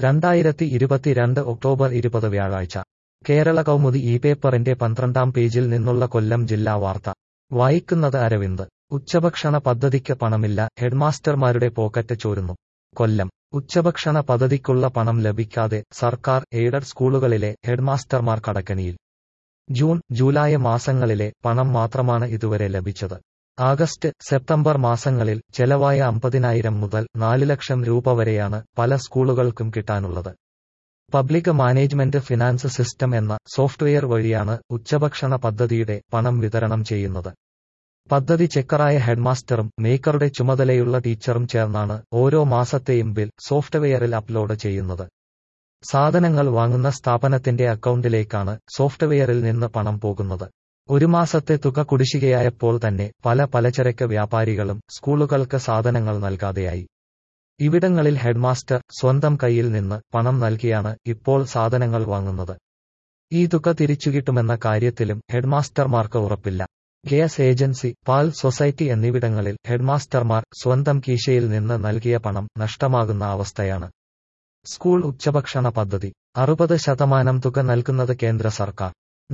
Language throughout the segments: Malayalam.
2022 ഒക്ടോബർ 20 വ്യാഴാഴ്ച കേരള കൗമുദി ഈ പേപ്പറിന്റെ 12-ാം പേജിൽ നിന്നുള്ള കൊല്ലം ജില്ലാ വാർത്ത വായിക്കുന്നത് അരവിന്ദ്. ഉച്ചഭക്ഷണ പദ്ധതിക്ക് പണമില്ല, ഹെഡ്മാസ്റ്റർമാരുടെ പോക്കറ്റ് ചോരുന്നു. കൊല്ലം. ഉച്ചഭക്ഷണ പദ്ധതിക്കുള്ള പണം ലഭിക്കാതെ സർക്കാർ എയ്ഡഡ് സ്കൂളുകളിലെ ഹെഡ്മാസ്റ്റർമാർ കടക്കെണിയിൽ. ജൂൺ, ജൂലൈ മാസങ്ങളിലെ പണം മാത്രമാണ് ഇതുവരെ ലഭിച്ചത്. ആഗസ്റ്റ്, സെപ്റ്റംബർ മാസങ്ങളിൽ ചെലവായ 50,000 മുതൽ 4 ലക്ഷം രൂപ വരെയാണ് പല സ്കൂളുകൾക്കും കിട്ടാനുള്ളത്. പബ്ലിക് മാനേജ്മെന്റ് ഫിനാൻസ് സിസ്റ്റം എന്ന സോഫ്റ്റ്വെയർ വഴിയാണ് ഉച്ചഭക്ഷണ പദ്ധതിയുടെ പണം വിതരണം ചെയ്യുന്നത്. പദ്ധതി ചെക്കറായ ഹെഡ്മാസ്റ്ററും മേക്കറുടെ ചുമതലയുള്ള ടീച്ചറും ചേർന്നാണ് ഓരോ മാസത്തെയും ബിൽ സോഫ്റ്റ്വെയറിൽ അപ്ലോഡ് ചെയ്യുന്നത്. സാധനങ്ങൾ വാങ്ങുന്ന സ്ഥാപനത്തിന്റെ അക്കൗണ്ടിലേക്കാണ് സോഫ്റ്റ്വെയറിൽ നിന്ന് പണം പോകുന്നത്. ഒരു മാസത്തെ തുക കുടിശ്ശികയായപ്പോൾ തന്നെ പല പലചരക്ക് വ്യാപാരികളും സ്കൂളുകൾക്ക് സാധനങ്ങൾ നൽകാതെയായി. ഇവിടങ്ങളിൽ ഹെഡ്മാസ്റ്റർ സ്വന്തം കയ്യിൽ നിന്ന് പണം നൽകിയാണ് ഇപ്പോൾ സാധനങ്ങൾ വാങ്ങുന്നത്. ഈ തുക തിരിച്ചുകിട്ടുമെന്ന കാര്യത്തിലും ഹെഡ്മാസ്റ്റർമാർക്ക് ഉറപ്പില്ല. ഗ്യാസ് ഏജൻസി, പാൽ സൊസൈറ്റി എന്നിവിടങ്ങളിൽ ഹെഡ്മാസ്റ്റർമാർ സ്വന്തം കീശയിൽ നിന്ന് നൽകിയ പണം നഷ്ടമാകുന്ന അവസ്ഥയാണ്. സ്കൂൾ ഉച്ചഭക്ഷണ പദ്ധതി 60% തുക നൽകുന്നത് കേന്ദ്ര സർക്കാർ,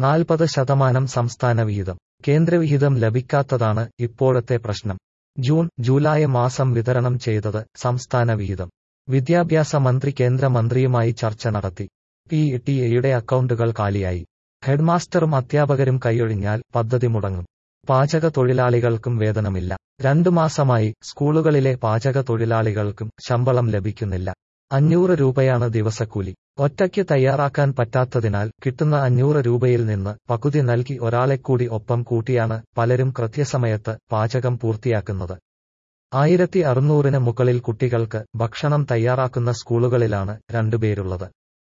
40% സംസ്ഥാന വിഹിതം. കേന്ദ്രവിഹിതം ലഭിക്കാത്തതാണ് ഇപ്പോഴത്തെ പ്രശ്നം. ജൂൺ, ജൂലൈ മാസം വിതരണം ചെയ്തത് സംസ്ഥാന വിഹിതം. വിദ്യാഭ്യാസ മന്ത്രി കേന്ദ്രമന്ത്രിയുമായി ചർച്ച നടത്തി. PTA-യുടെ അക്കൗണ്ടുകൾ കാലിയായി. ഹെഡ്മാസ്റ്ററും അധ്യാപകരും കൈയൊഴിഞ്ഞാൽ പദ്ധതി മുടങ്ങും. പാചക തൊഴിലാളികൾക്കും വേതനമില്ല. 2 മാസമായി സ്കൂളുകളിലെ പാചക തൊഴിലാളികൾക്കും ശമ്പളം ലഭിക്കുന്നില്ല. 500 രൂപയാണ് ദിവസക്കൂലി. ഒറ്റയ്ക്ക് തയ്യാറാക്കാൻ പറ്റാത്തതിനാൽ കിട്ടുന്ന 500 രൂപയിൽ നിന്ന് പകുതി നൽകി ഒരാളെക്കൂടി ഒപ്പം കൂട്ടിയാണ് പലരും കൃത്യസമയത്ത് പാചകം പൂർത്തിയാക്കുന്നത്. 1600-ന് മുകളിൽ കുട്ടികൾക്ക് ഭക്ഷണം തയ്യാറാക്കുന്ന സ്കൂളുകളിലാണ് 2 പേരുള്ളത്.